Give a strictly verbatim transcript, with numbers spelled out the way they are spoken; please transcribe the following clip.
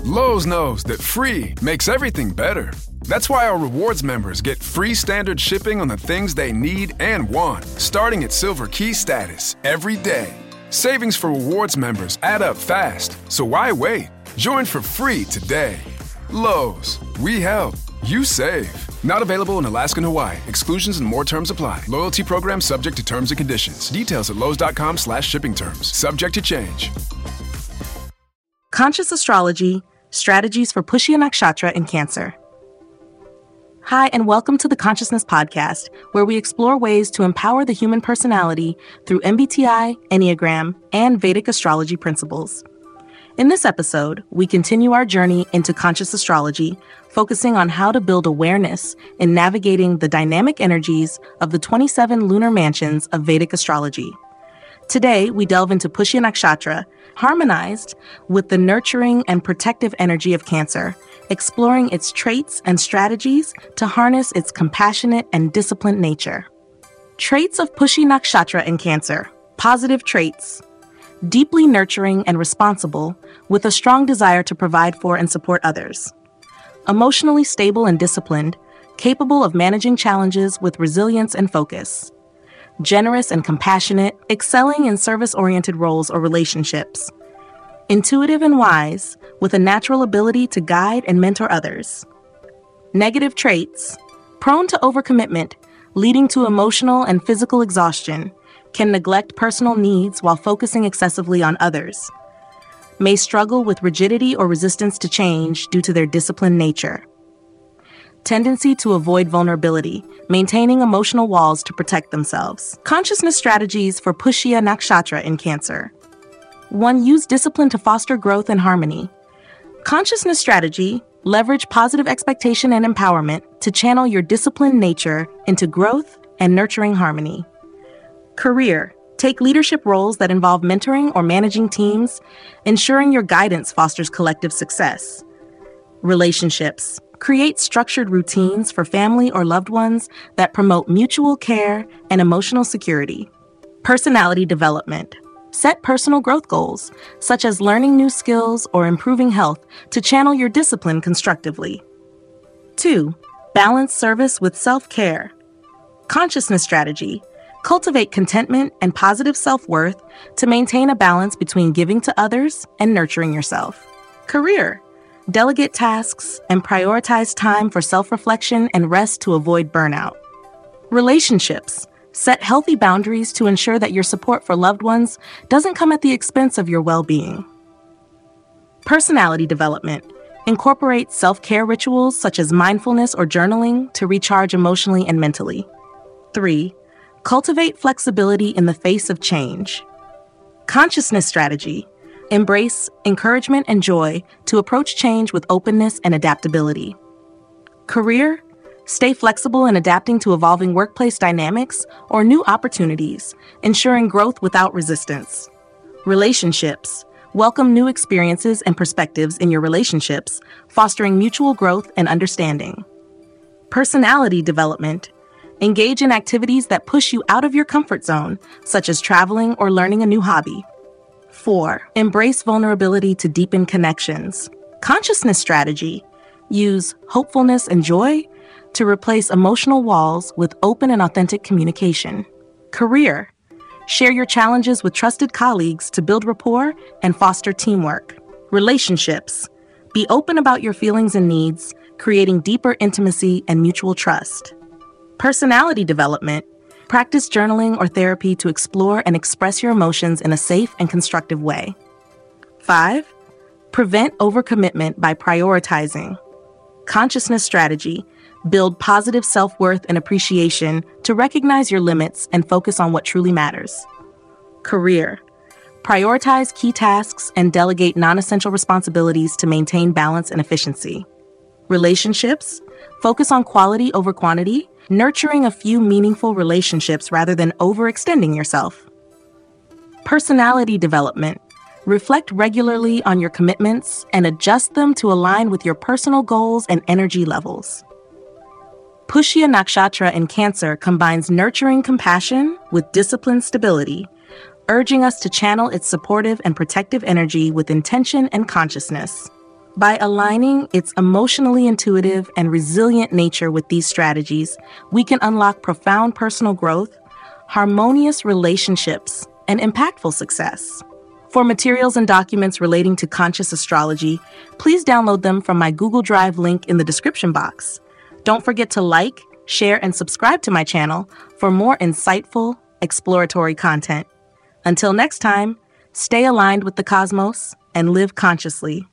Lowe's knows that free makes everything better. That's why our rewards members get free standard shipping on the things they need and want, starting at Silver Key status every day. Savings for rewards members add up fast, so why wait? Join for free today. Lowe's, we help, you save. Not available in Alaska and Hawaii. Exclusions and more terms apply. Loyalty program subject to terms and conditions. Details at lowes.com slash shipping terms. Subject to change. Conscious Astrology, Strategies for Pushya Nakshatra in Cancer. Hi, and welcome to the Consciousness Podcast, where we explore ways to empower the human personality through M B T I, Enneagram, and Vedic astrology principles. In this episode, we continue our journey into conscious astrology, focusing on how to build awareness in navigating the dynamic energies of the twenty-seven lunar mansions of Vedic astrology. Today, we delve into Pushya Nakshatra, harmonized with the nurturing and protective energy of Cancer, exploring its traits and strategies to harness its compassionate and disciplined nature. Traits of Pushya Nakshatra in Cancer. Positive traits. Deeply nurturing and responsible, with a strong desire to provide for and support others. Emotionally stable and disciplined, capable of managing challenges with resilience and focus. Generous and compassionate, excelling in service-oriented roles or relationships. Intuitive and wise, with a natural ability to guide and mentor others. Negative traits. Prone to overcommitment, leading to emotional and physical exhaustion. Can neglect personal needs while focusing excessively on others. May struggle with rigidity or resistance to change due to their disciplined nature. Tendency to avoid vulnerability, maintaining emotional walls to protect themselves. Consciousness strategies for Pushya Nakshatra in Cancer. one. Use discipline to foster growth and harmony. Consciousness strategy, leverage positive expectation and empowerment to channel your disciplined nature into growth and nurturing harmony. Career, take leadership roles that involve mentoring or managing teams, ensuring your guidance fosters collective success. Relationships, create structured routines for family or loved ones that promote mutual care and emotional security. Personality development, set personal growth goals, such as learning new skills or improving health to channel your discipline constructively. two. Balance service with self-care. Consciousness strategy, cultivate contentment and positive self-worth to maintain a balance between giving to others and nurturing yourself. Career, delegate tasks and prioritize time for self-reflection and rest to avoid burnout. Relationships, set healthy boundaries to ensure that your support for loved ones doesn't come at the expense of your well-being. Personality development, incorporate self-care rituals such as mindfulness or journaling to recharge emotionally and mentally. three. Cultivate flexibility in the face of change. Consciousness strategy, embrace encouragement and joy to approach change with openness and adaptability. Career, stay flexible in adapting to evolving workplace dynamics or new opportunities, ensuring growth without resistance. Relationships, welcome new experiences and perspectives in your relationships, fostering mutual growth and understanding. Personality development, engage in activities that push you out of your comfort zone, such as traveling or learning a new hobby. four. Embrace vulnerability to deepen connections. Consciousness strategy, use hopefulness and joy to replace emotional walls with open and authentic communication. Career, share your challenges with trusted colleagues to build rapport and foster teamwork. Relationships, be open about your feelings and needs, creating deeper intimacy and mutual trust. Personality development, practice journaling or therapy to explore and express your emotions in a safe and constructive way. five. Prevent overcommitment by prioritizing. Consciousness strategy, build positive self-worth and appreciation to recognize your limits and focus on what truly matters. Career, prioritize key tasks and delegate non-essential responsibilities to maintain balance and efficiency. Relationships, focus on quality over quantity, nurturing a few meaningful relationships rather than overextending yourself. Personality development, reflect regularly on your commitments and adjust them to align with your personal goals and energy levels. Pushya Nakshatra in Cancer combines nurturing compassion with disciplined stability, urging us to channel its supportive and protective energy with intention and consciousness. By aligning its emotionally intuitive and resilient nature with these strategies, we can unlock profound personal growth, harmonious relationships, and impactful success. For materials and documents relating to conscious astrology, please download them from my Google Drive link in the description box. Don't forget to like, share, and subscribe to my channel for more insightful, exploratory content. Until next time, stay aligned with the cosmos and live consciously.